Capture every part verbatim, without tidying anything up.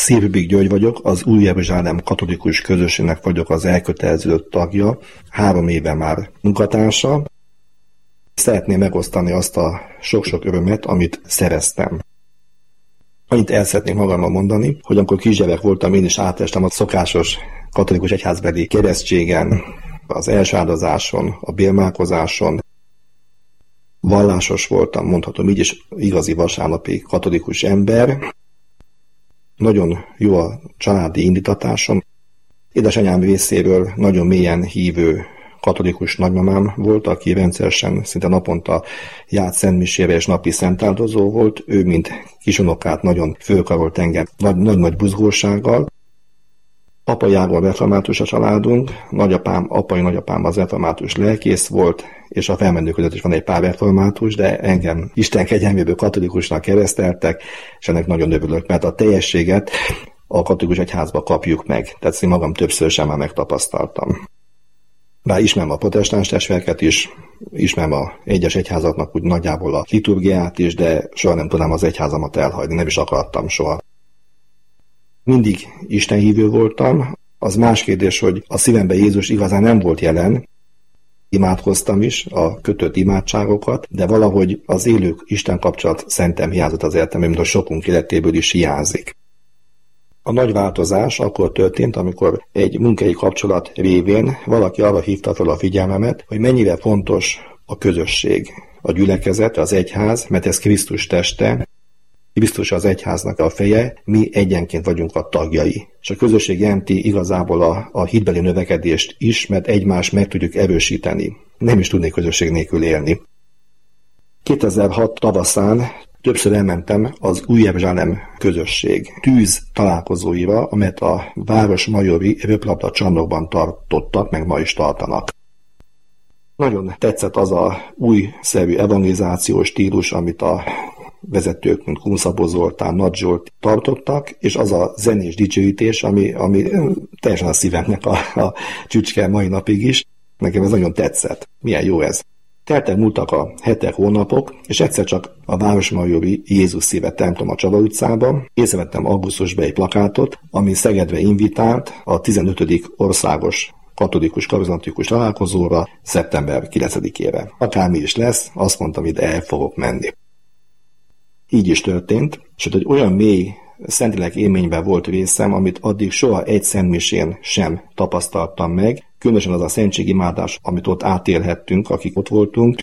Szívbik György vagyok, az Új Jeruzsálem katolikus közösségnek vagyok az elköteleződött tagja, három éve már munkatársa. Szeretném megosztani azt a sok-sok örömet, amit szereztem. Annyit el szeretném magammal mondani, hogy amikor kisgyerek voltam, én is átestem a szokásos katolikus egyházbeli keresztségen, az első áldozáson, a bélmálkozáson. Vallásos voltam, mondhatom így is, igazi vasárnapi katolikus ember. Nagyon jó a családi indítatásom. Édesanyám részéről nagyon mélyen hívő katolikus nagymamám volt, aki rendszeresen, szinte naponta járt szentmisére és napi szentáldozó volt. Ő, mint kisunokát, nagyon fölkarolt engem nagy-nagy buzgósággal. Apai ágon református a családunk, nagyapám, apai nagyapám az református lelkész volt, és a felmenők között is van egy pár református, de engem Isten kegyelméből katolikusnak kereszteltek, és ennek nagyon örülök, mert a teljességet a katolikus egyházba kapjuk meg. Tehát én magam többször sem már megtapasztaltam. Bár ismerem a protestáns testvéreket is, ismerem a egyes egyházaknak úgy nagyjából a liturgiát is, de soha nem tudnám az egyházamat elhagyni, nem is akartam soha. Mindig istenhívő voltam, az más kérdés, hogy a szívemben Jézus igazán nem volt jelen, imádkoztam is a kötött imádságokat, de valahogy az élő Isten kapcsolat szerintem hiányzott az életemben, mint a sokunk életéből is hiányzik. A nagy változás akkor történt, amikor egy munkai kapcsolat révén valaki arra hívta fel a figyelmemet, hogy mennyire fontos a közösség, a gyülekezet, az egyház, mert ez Krisztus teste, Krisztus az egyháznak a feje, mi egyenként vagyunk a tagjai. És a közösség jelenti igazából a, a hitbeli növekedést is, mert egymást meg tudjuk erősíteni. Nem is tudnék közösség nélkül élni. kétezer-hat tavaszán többször elmentem az Új Jeruzsálem közösség tűz találkozóira, amelyet a Városmajori röplabda csarnokban tartottak, meg ma is tartanak. Nagyon tetszett az a újszerű evangelizációs stílus, amit a vezetők, mint Kunszabó Zoltán, Nagy Zsolt tartottak, és az a zenés dicsőítés, ami, ami teljesen a szívemnek a, a csücske mai napig is. Nekem ez nagyon tetszett. Milyen jó ez. Teltek múltak a hetek, hónapok, és egyszer csak a Városmajori Jézus Szíve templom a Csaba utcában észrevettem augusztusban egy plakátot, ami Szegedre invitált a tizenötödik országos katolikus karizmatikus találkozóra szeptember kilencedikére. Akármi is lesz, azt mondtam, ide el fogok menni. Így is történt, és egy olyan mély szentlélek élményben volt részem, amit addig soha egy szentmisén sem tapasztaltam meg, különösen az a szentségimádás, amit ott átélhettünk, akik ott voltunk,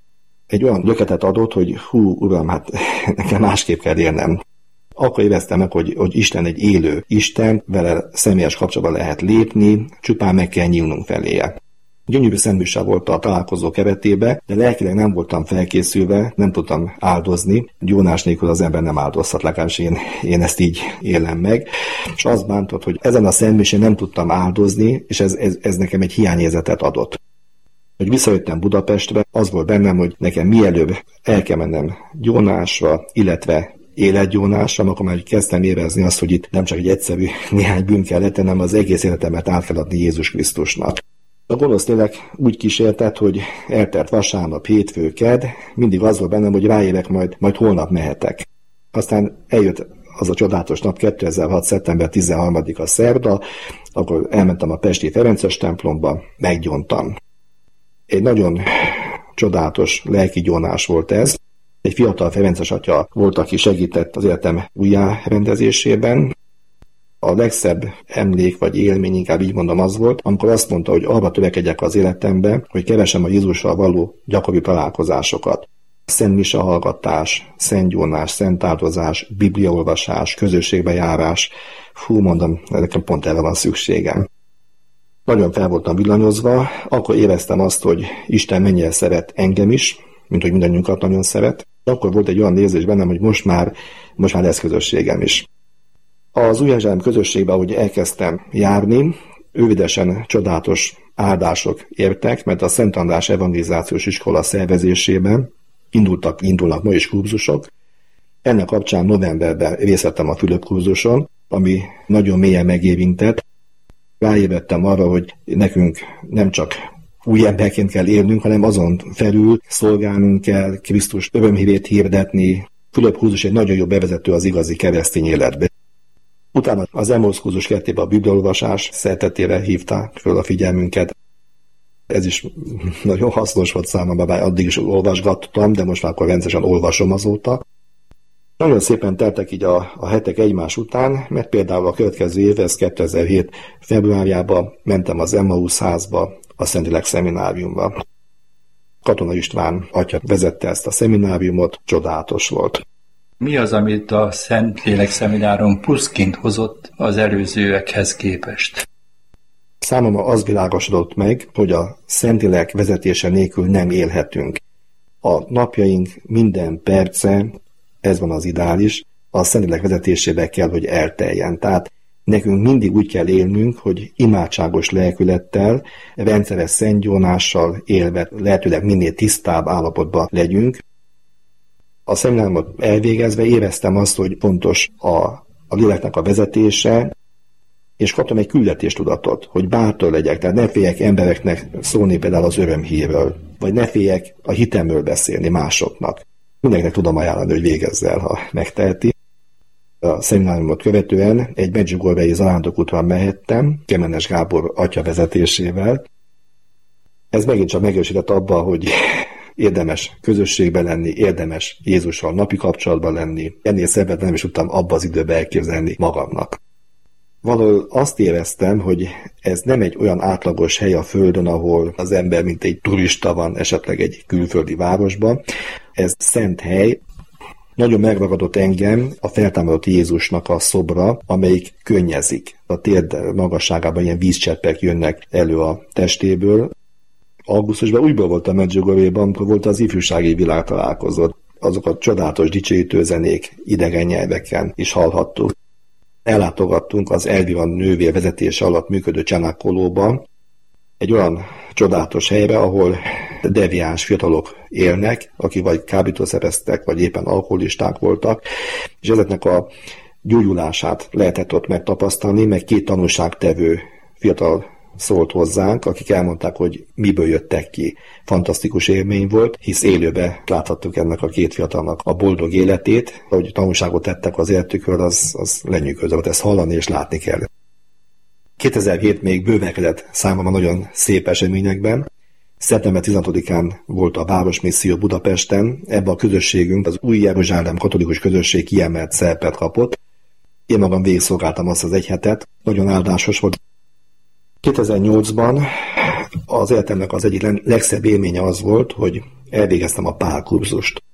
egy olyan löketet adott, hogy hú, uram, hát nekem másképp kell élnem. Akkor éreztem meg, hogy, hogy Isten egy élő Isten, vele személyes kapcsolatba lehet lépni, csupán meg kell nyílnunk feléje. Gyönyörű szentmise volt a találkozó keretébe, de lelkileg nem voltam felkészülve, nem tudtam áldozni. Jónás nélkül az ember nem áldozhat, legalábbis én, én ezt így élem meg. És az bántott, hogy ezen a szentmisén nem tudtam áldozni, és ez, ez, ez nekem egy hiányérzetet adott. Hogy visszajöttem Budapestre, az volt bennem, hogy nekem mielőbb el kell mennem Gyónásra, illetve életgyónásra, akkor már kezdtem érezni azt, hogy itt nem csak egy egyszerű néhány bűn kell letennem, az egész életemet át kell adni Jézus Krisztusnak. A gonosz lélek úgy kísértett, hogy eltelt vasárnap, hétfő, kedd, mindig az volt bennem, hogy ráérek, majd, majd holnap mehetek. Aztán eljött az a csodálatos nap, kétezer-hat. szeptember tizenharmadika szerda, akkor elmentem a pesti Ferences templomba, meggyóntam. Egy nagyon csodálatos lelki gyónás volt ez. Egy fiatal ferences atya volt, aki segített az életem újjárendezésében. A legszebb emlék vagy élmény, inkább így mondom, az volt, amikor azt mondta, hogy arra törekedjek az életembe, hogy keresem a Jézussal való gyakori találkozásokat. Szent mise hallgatás, szentgyónás, szentáldozás, bibliaolvasás, közösségbe járás. Hú, mondom, nekem pont erre van szükségem. Nagyon fel voltam villanyozva, akkor éreztem azt, hogy Isten mennyire szeret engem is, mint hogy mindannyiunkat nagyon szeret. Akkor volt egy olyan érzés bennem, hogy most már, most már lesz közösségem is. Az Új Jeruzsálem közösségben, ahogy elkezdtem járni, rövidesen csodálatos áldások értek, mert a Szent András evangelizációs iskola szervezésében indultak, indulnak ma is kurzusok. Ennek kapcsán novemberben részt vettem a Fülöp kurzuson, ami nagyon mélyen megérintett. Ráébredtem arra, hogy nekünk nem csak új emberként kell élnünk, hanem azon felül szolgálnunk kell, Krisztus örömhírét hirdetni. Fülöp kurzus egy nagyon jó bevezető az igazi keresztény életbe. Utána az Emmaus kurzus keretében a bibliaolvasás szeretetére hívták föl a figyelmünket. Ez is nagyon hasznos volt számomra, bár addig is olvasgattam, de most már akkor rendszeresen olvasom azóta. Nagyon szépen teltek így a, a hetek egymás után, mert például a következő év, ez kétezer-hét februárjában mentem az Emmaus házba, a Szentlélek szemináriumba. Katona István atya vezette ezt a szemináriumot, csodálatos volt. Mi az, amit a Szentlélek szeminárium pluszként hozott az előzőekhez képest? Számomra az világosodott meg, hogy a Szentlélek vezetése nélkül nem élhetünk. A napjaink minden perce, ez van az ideális, a Szentlélek vezetésével kell, hogy elteljen. Tehát nekünk mindig úgy kell élnünk, hogy imádságos lelkülettel, rendszeres szentgyónással élve lehetőleg minél tisztább állapotban legyünk. A szemináriumot elvégezve éreztem azt, hogy fontos a, a léleknek a vezetése, és kaptam egy küldetéstudatot, hogy bátor legyek, tehát ne féljek embereknek szólni például az örömhírről, vagy ne féljek a hitemről beszélni másoknak. Mindenkinek tudom ajánlani, hogy végezze el, ha megteheti. A szemináriumot követően egy Medjugorjei zarándokútra mehettem, Kemenes Gábor atya vezetésével. Ez megint csak megerősített abba, hogy érdemes közösségben lenni, érdemes Jézussal napi kapcsolatban lenni. Ennél szebbet nem is tudtam abba az időben elképzelni magamnak. Valahol azt éreztem, hogy ez nem egy olyan átlagos hely a Földön, ahol az ember mint egy turista van esetleg egy külföldi városban. Ez szent hely. Nagyon megragadott engem a feltámadott Jézusnak a szobra, amelyik könnyezik. A térd magasságában ilyen vízcseppek jönnek elő a testéből. Augusztusban újból voltam Medjugorjéban, amikor volt az ifjúsági világtalálkozó. Azok a csodálatos dicsőítő zenék idegen nyelveken is hallhattuk. Ellátogattunk az Elvira nővér vezetése alatt működő Csanákolóba, egy olyan csodálatos helyre, ahol deviáns fiatalok élnek, akik vagy kábítószereztek, vagy éppen alkoholisták voltak, és ezeknek a gyógyulását lehetett ott megtapasztalni, meg két tanúságtevő fiatal szólt hozzánk, akik elmondták, hogy miből jöttek ki. Fantasztikus élmény volt, hisz élőbe láthattuk ennek a két fiatalnak a boldog életét, hogy tanulságot tettek az életükről, az, az lenyűgöző volt, ezt hallani és látni kell. kétezer-hét még bővelkedett számomra nagyon szép eseményekben. szeptember tizenhatodikán volt a Városmisszió Budapesten, ebbe a közösségünk, az Új Jeruzsálem katolikus közösség kiemelt szerepet kapott. Én magam végigszolgáltam azt az egy hetet, nagyon áldásos volt. kétezer-nyolcban az életemnek az egyik legszebb élménye az volt, hogy elvégeztem a pálkurzust.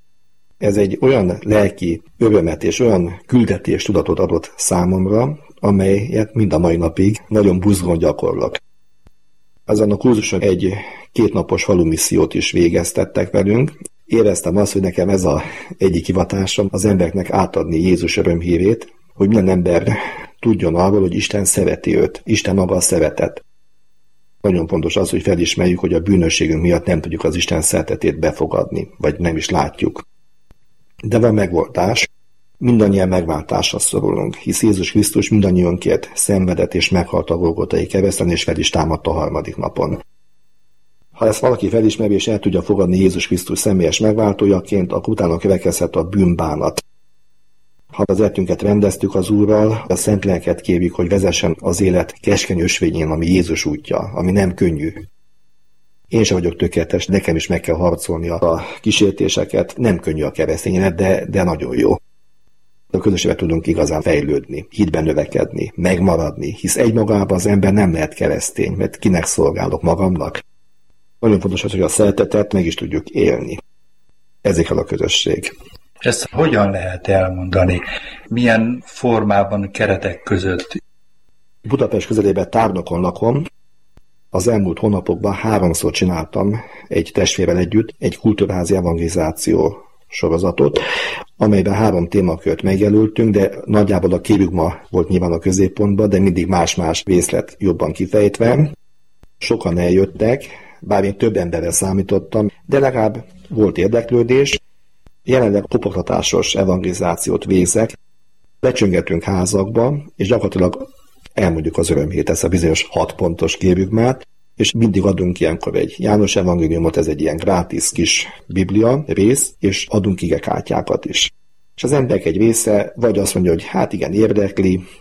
Ez egy olyan lelki örömet és olyan küldetés tudatot adott számomra, amelyet mind a mai napig nagyon buzgón gyakorlok. Ezen a kurzuson egy kétnapos falumissziót is végeztettek velünk. Éreztem azt, hogy nekem ez az egyik hivatásom az embereknek átadni Jézus örömhírét, hogy minden ember tudjon arról, hogy Isten szereti őt, Isten maga a szeretet. Nagyon fontos az, hogy felismerjük, hogy a bűnösségünk miatt nem tudjuk az Isten szeretetét befogadni, vagy nem is látjuk. De van megoldás, mindannyian megváltásra szorulunk, hisz Jézus Krisztus mindannyiunkért szenvedett és meghalt a Golgotai kereszten, és fel is támadt a harmadik napon. Ha ezt valaki felismeri és el tudja fogadni Jézus Krisztus személyes megváltójaként, akkor utána következhet a bűnbánat. Ha az életünket rendeztük az Úrral, a Szent Lelket kérjük, hogy vezessen az élet keskeny ösvényén, ami Jézus útja, ami nem könnyű. Én sem vagyok tökéletes, nekem is meg kell harcolni a kísértéseket, nem könnyű a keresztény élet, de, de nagyon jó. A közösségben tudunk igazán fejlődni, hitben növekedni, megmaradni, hisz egymagában az ember nem lehet keresztény, mert kinek szolgálok, magamnak. Nagyon fontos az, hogy a szeretetet meg is tudjuk élni. Ezért kell a közösség. Ezt hogyan lehet elmondani? Milyen formában, keretek között? Budapest közelében Tárnokon lakom. Az elmúlt hónapokban háromszor csináltam egy testvérrel együtt egy kultúrházi evangelizáció sorozatot, amelyben három témakört megjelöltünk, de nagyjából a kérjükma volt nyilván a középpontban, de mindig más-más részlet jobban kifejtve. Sokan eljöttek, bár én több emberre számítottam, de legalább volt érdeklődés. Jelenleg kopogtatásos evangelizációt végzek, lecsöngetünk házakba, és gyakorlatilag elmondjuk az örömhírt, ezt a bizonyos hat pontos kérjükmát, és mindig adunk ilyenkor egy János evangéliumot, ez egy ilyen grátis kis biblia rész, és adunk igekártyákat is. És az emberek egy része vagy azt mondja, hogy hát igen, érdekli,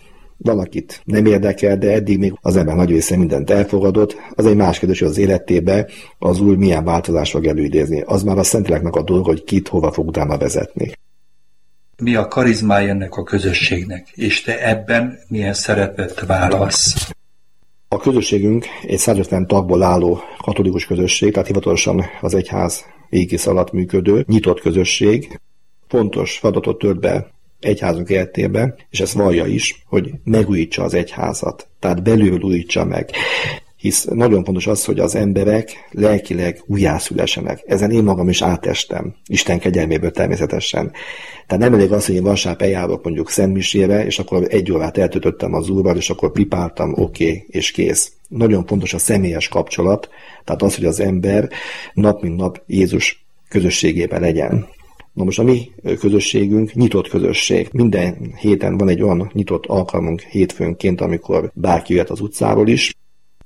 Van, akit nem érdekel, de eddig még az ember nagy része mindent elfogadott. Az egy más kérdés, hogy az életébe az új milyen változás fog előidézni. Az már a Szentléleknek a dolga, hogy kit hova fog utána vezetni. Mi a karizmája ennek a közösségnek, és te ebben milyen szerepet válasz? A közösségünk egy száz ötven tagból álló katolikus közösség, tehát hivatalosan az egyház égisz alatt működő, nyitott közösség. Fontos feladatot tölt be egyházunk életébe, és ezt vallja is, hogy megújítsa az egyházat, tehát belülről újítsa meg. Hisz nagyon fontos az, hogy az emberek lelkileg újjászülessenek. Ezen én magam is átestem, Isten kegyelméből természetesen. Tehát nem elég az, hogy én vasárnap eljárok mondjuk szentmisére, és akkor egy órát eltöltöttem az Úrral, és akkor pipáltam, oké, okay, és kész. Nagyon fontos a személyes kapcsolat, tehát az, hogy az ember nap mint nap Jézus közösségében legyen. Na most a mi közösségünk nyitott közösség. Minden héten van egy olyan nyitott alkalmunk hétfőnként, amikor bárki jöhet az utcáról is.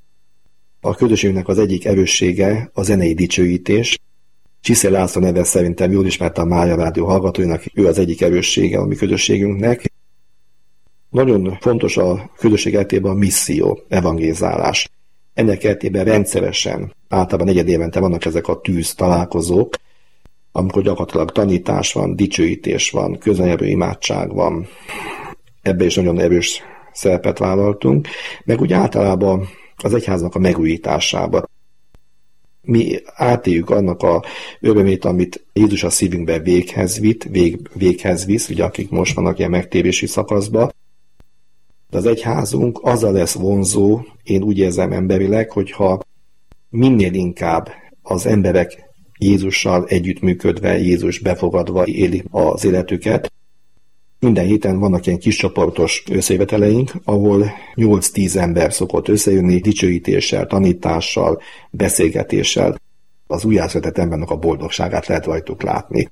A közösségünknek az egyik erőssége a zenei dicsőítés. Csiszé László neve szerintem jól ismerte a Mária Rádió hallgatóinak, ő az egyik erőssége a mi közösségünknek. Nagyon fontos a közösség életében a misszió, evangélizálás. Ennek keretében rendszeresen, általában negyed évente vannak ezek a tűz találkozók, amikor gyakorlatilag tanítás van, dicsőítés van, közönyelvű imádság van. Ebbe is nagyon erős szerepet vállaltunk, meg úgy általában az egyháznak a megújításába. Mi átéljük annak a örömét, amit Jézus a szívünkbe véghez vitt, vég, véghez visz, ugye akik most vannak ilyen megtérési szakaszban. De az egyházunk azzal lesz vonzó, én úgy érzem emberileg, hogyha minél inkább az emberek Jézussal együttműködve, Jézus befogadva élik az életüket. Minden héten vannak ilyen kis csoportos összejöveteleink, ahol nyolc-tíz ember szokott összejönni dicsőítéssel, tanítással, beszélgetéssel. Az újjászületett embernek a boldogságát lehet rajtuk látni.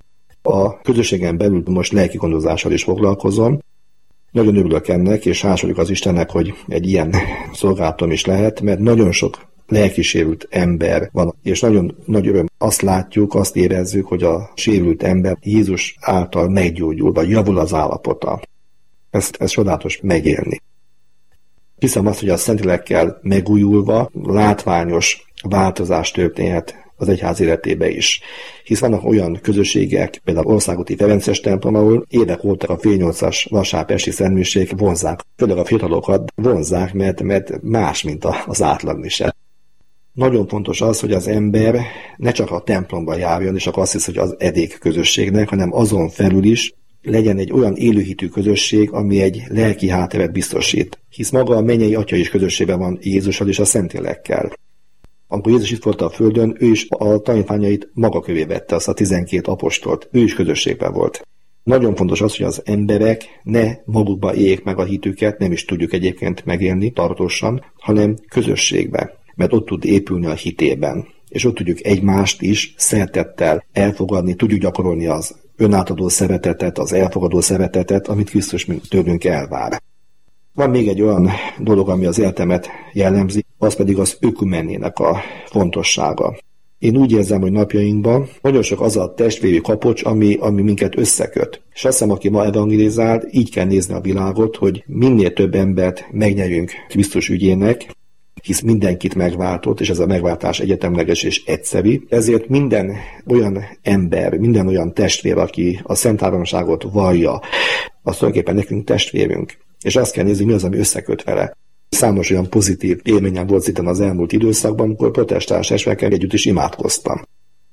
A közösségen belül most lelki gondozással is foglalkozom. Nagyon örülök ennek, és hálás vagyok az Istennek, hogy egy ilyen szolgálatom is lehet, mert nagyon sok lelkisérült ember van, és nagyon nagy öröm azt látjuk, azt érezzük, hogy a sérült ember Jézus által meggyógyul, vagy javul az állapota. Ezt, ezt csodálatos megélni. Hiszem azt, hogy a Szentlélekkel megújulva látványos változás történhet az egyház életébe is. Hisz vannak olyan közösségek, például Országúti Ferences templom, ahol évek óta a fél nyolcas vasárnap esti szentmiség vonzák. Főleg a fiatalokat vonzák, mert, mert más, mint az átlagmise. Nagyon fontos az, hogy az ember ne csak a templomba járjon, és akkor azt hisz, hogy az edék közösségnek, hanem azon felül is legyen egy olyan élőhitű közösség, ami egy lelki hátteret biztosít. Hisz maga a mennyei Atya is közösségben van Jézussal és a Szentlélekkel. Amikor Jézus itt volt a földön, ő is a tanítványait maga kövé vette, azt a tizenkét apostolt. Ő is közösségben volt. Nagyon fontos az, hogy az emberek ne magukba éljék meg a hitüket, nem is tudjuk egyébként megélni tartósan, hanem közösségbe, mert ott tud épülni a hitében. És ott tudjuk egymást is szeretettel elfogadni, tudjuk gyakorolni az önátadó szeretetet, az elfogadó szeretetet, amit Krisztus tőlünk elvár. Van még egy olyan dolog, ami az életemet jellemzi, az pedig az ökumenének a fontossága. Én úgy érzem, hogy napjainkban nagyon sok az a testvéri kapocs, ami, ami minket összeköt. És azt hiszem, aki ma evangelizál, így kell nézni a világot, hogy minél több embert megnyerjünk Krisztus ügyének, hisz mindenkit megváltott, és ez a megváltás egyetemleges és egyszerű. Ezért minden olyan ember, minden olyan testvér, aki a szent háromságot vallja, az tulajdonképpen nekünk testvérünk. És azt kell nézni, mi az, ami összeköt vele. Számos olyan pozitív élményem volt itt az elmúlt időszakban, amikor protestáns testvérekkel együtt is imádkoztam.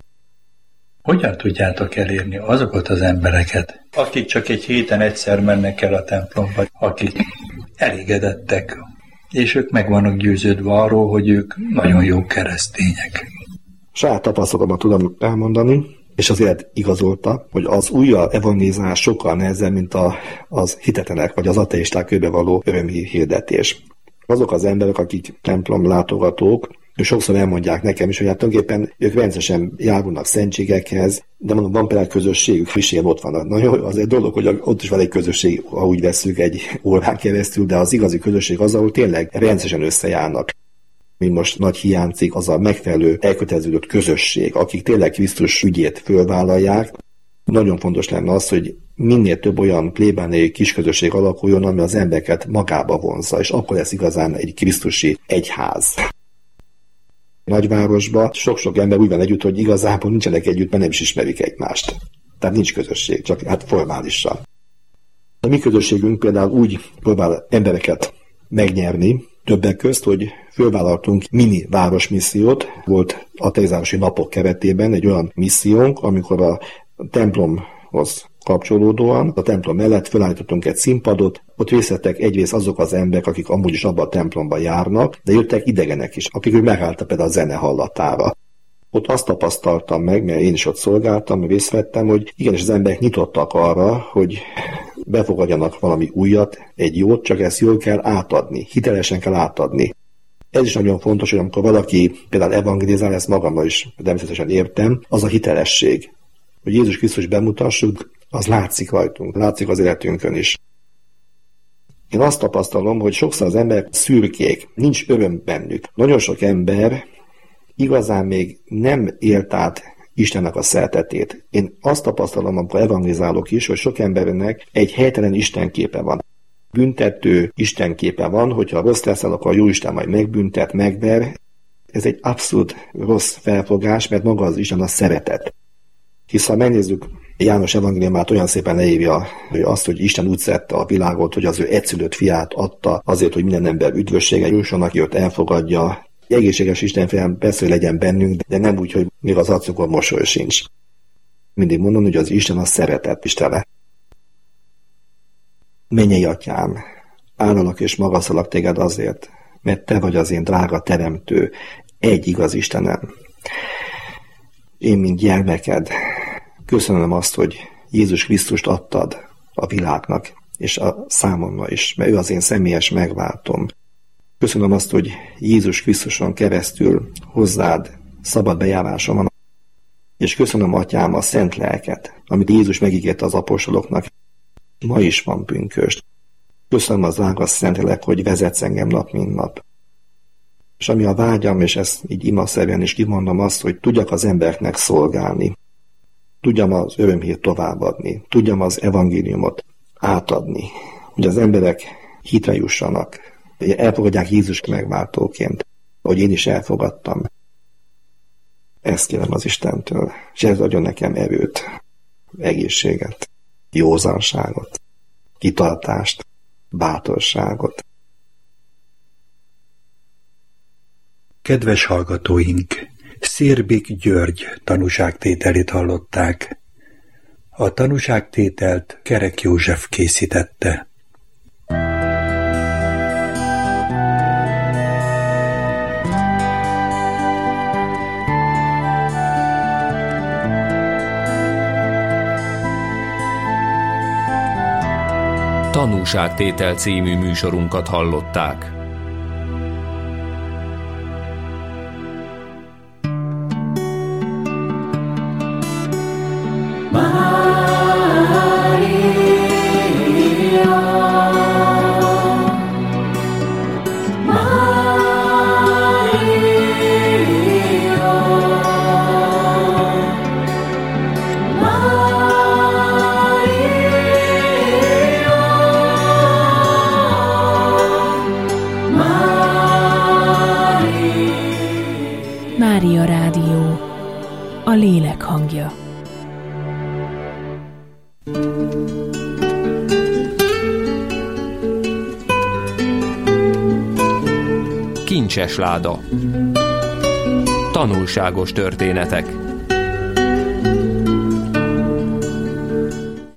Hogyan tudjátok elérni azokat az embereket, akik csak egy héten egyszer mennek el a templomba, akik elégedettek, és ők meg vannak győződve arról, hogy ők nagyon jó keresztények? Saját tapasztalatomat tudom elmondani, és az élet igazolta, hogy az újjal evangelizálás sokkal nehezebb, mint a, az hitetlenek vagy az ateisták körbe való örömi hirdetés. Azok az emberek, akik templom látogatók, ők sokszor elmondják nekem is, hogy hát tulajdonképpen ők rendszeresen járulnak szentségekhez, de mondom, van például közösségük, frissen ott vannak. Na jó, az egy dolog, hogy ott is van egy közösség, ha úgy vesszük egy órán keresztül, de az igazi közösség az, ahol tényleg rendszeresen összejárnak. Mi most nagy hiányzik, az a megfelelő elköteleződött közösség, akik tényleg Krisztus ügyét fölvállalják, Nagyon fontos lenne az, hogy minél több olyan plébániai kisközösség alakuljon, ami az embereket magába vonzza, és akkor lesz igazán egy krisztusi egyház. Nagyvárosban sok-sok ember úgy van együtt, hogy igazából nincsenek együtt, mert nem is ismerik egymást. Tehát nincs közösség, csak hát formálisan. A mi közösségünk például úgy próbál embereket megnyerni, többek közt, hogy fölvállaltunk mini városmissziót. Volt a tejzárosi napok keretében egy olyan missziónk, amikor a templomhoz kapcsolódóan a templom mellett felállítottunk egy színpadot, ott részt vettek egyrészt azok az emberek, akik amúgy is abban a templomban járnak, de jöttek idegenek is, akik úgy megálltak például a zene hallatára. Ott azt tapasztaltam meg, mert én is ott szolgáltam, részt vettem, hogy igenis az emberek nyitottak arra, hogy befogadjanak valami újat, egy jót, csak ezt jól kell átadni, hitelesen kell átadni. Ez is nagyon fontos, hogy amikor valaki például evangelizál, ezt magammal is természetesen értem, az a hitelesség. Hogy Jézus Krisztus bemutassuk, az látszik rajtunk, látszik az életünkön is. Én azt tapasztalom, hogy sokszor az emberek szürkék, nincs öröm bennük. Nagyon sok ember igazán még nem élt át Istennek a szeretetét. Én azt tapasztalom, amikor evangelizálok is, hogy sok embernek egy helytelen istenképe van. Büntető istenképe van, hogyha rossz leszel, akkor a Jóisten majd megbüntet, megver. Ez egy abszolút rossz felfogás, mert maga az Isten a szeretet. Hisz ha megnézzük, János evangéliumát olyan szépen leírja, hogy azt, hogy Isten úgy szerette a világot, hogy az ő egyszülött fiát adta azért, hogy minden ember üdvössége jusson, aki őt elfogadja. Egészséges Istenfélelem persze, hogy legyen bennünk, de nem úgy, hogy még az arcunkon mosoly sincs. Mindig mondom, hogy az Isten a szeretet Istene. Mennyei Atyám, áldalak és magasztalak téged azért, mert te vagy az én drága teremtő, egy igaz Istenem. Én, mint gyermeked, köszönöm azt, hogy Jézus Krisztust adtad a világnak, és a számomra is, mert ő az én személyes megváltom. Köszönöm azt, hogy Jézus Krisztuson keresztül hozzád szabad bejárásom van, és köszönöm, Atyám, a szent lelket, amit Jézus megígért az apostoloknak. Ma is van pünkösd. Köszönöm az ágas Szentlélek, hogy vezetsz engem nap, mint nap. És ami a vágyam, és ezt így imaszerűen is kimondom azt, hogy tudjak az embereknek szolgálni. Tudjam az örömhírt továbbadni. Tudjam az evangéliumot átadni. Hogy az emberek hitre jussanak. Hogy elfogadják Jézus megváltóként. Hogy én is elfogadtam. Ezt kérem az Istentől. És ez adjon nekem erőt, egészséget, józanságot, kitartást, bátorságot. Kedves hallgatóink, Szérbik György tanúságtételét hallották. A tanúságtételt Kerek József készítette. Tanúságtétel című műsorunkat hallották. Mária Rádió, a lélek hangja. Kincses láda. Tanulságos történetek.